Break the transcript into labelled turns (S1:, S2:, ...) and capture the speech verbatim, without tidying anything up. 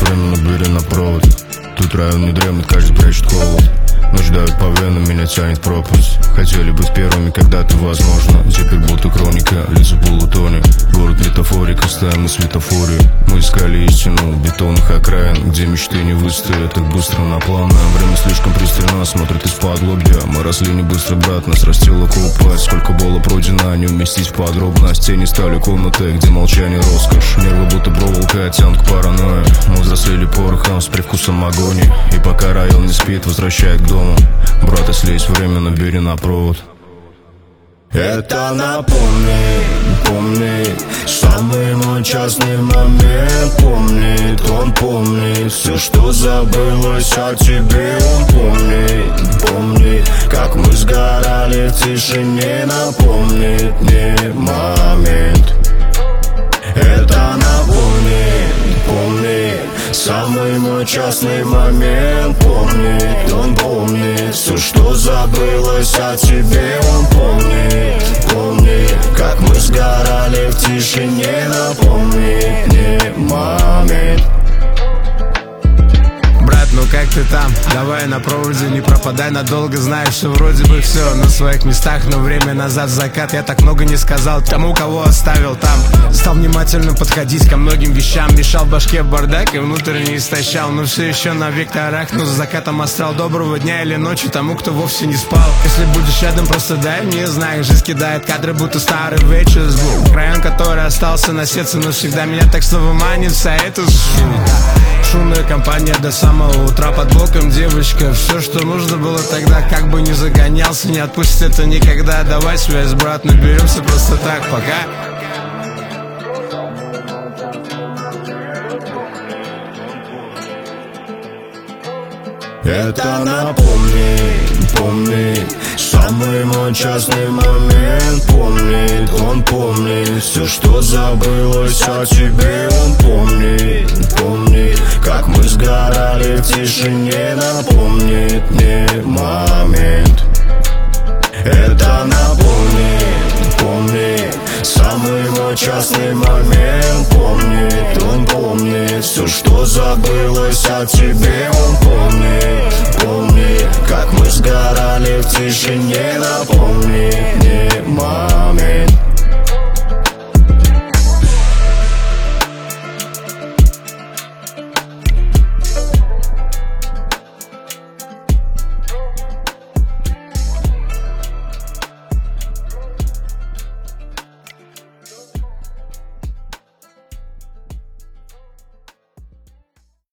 S1: время, но бери на провод. Тут район не дремлет, каждый прячет холод. Ночь давит по венам, меня тянет пропасть. Хотели быть первыми, когда-то возможно. Теперь будто хроника, лица полутоне. Город метафорика, стоим на светофоре. Мы искали истину в бетонных окраин, где мечты не выстоят так быстро на план. Время слишком пристально смотрит из-под лобья. Мы росли не быстро, брат, нас растила купать. Сколько было пройдено, не уместить в подробность. Тени стали комнатой, где молчание роскошь. Нервы будто проволока, тянут к паранойе. Мы взрослели порохом с привкусом агонии. И пока район не спит, возвращает к дому. Брат, если есть время, набери на провод.
S2: Это напомни, помни, самый мой частный момент. Помнит, он помнит все, что забылось о тебе. Он помнит, помнит, как мы сгорали в тишине. Напомнит мне момент. Это напомнит, помнит, самый мой частный момент. Помнит, он помнит все, что забылось о тебе. Он помнит, помнит, как мы сгорали в тишине. Напомнит мне момент.
S3: Брат, ну как ты там? Давай на проводе, не пропадай надолго. Знаешь, что вроде бы все на своих местах, но время назад в закат. Я так много не сказал тому, кого оставил там. Стал внимательно подходить ко многим вещам. Мешал в башке бардак и внутренне истощал. Но все еще на векторах, но с закатом астрал. Доброго дня или ночи тому, кто вовсе не спал. Если будешь рядом, просто дай мне знак. Жизнь кидает кадры, будто старый вечер-звук. Район, который остался на сердце, но всегда меня так снова манит вся эта шумная компания до самого утра. Под боком девочка, все, что нужно было тогда. Как бы не загонялся, не отпустит это никогда. Давай связь, брат, наберемся просто так, пока.
S2: Это напомни, помни, самый мой частный момент. Помнит, он помнит все, что забылось о тебе. Он помнит, помнит, как мы сгорали в тишине. Напомнит мне момент. Это напомнит, помнит, самый мой частный момент. Помнит, он помнит все, что забылось о тебе. Он помнит, помнит, как мы сгорали в тишине. Напомнит мне момент.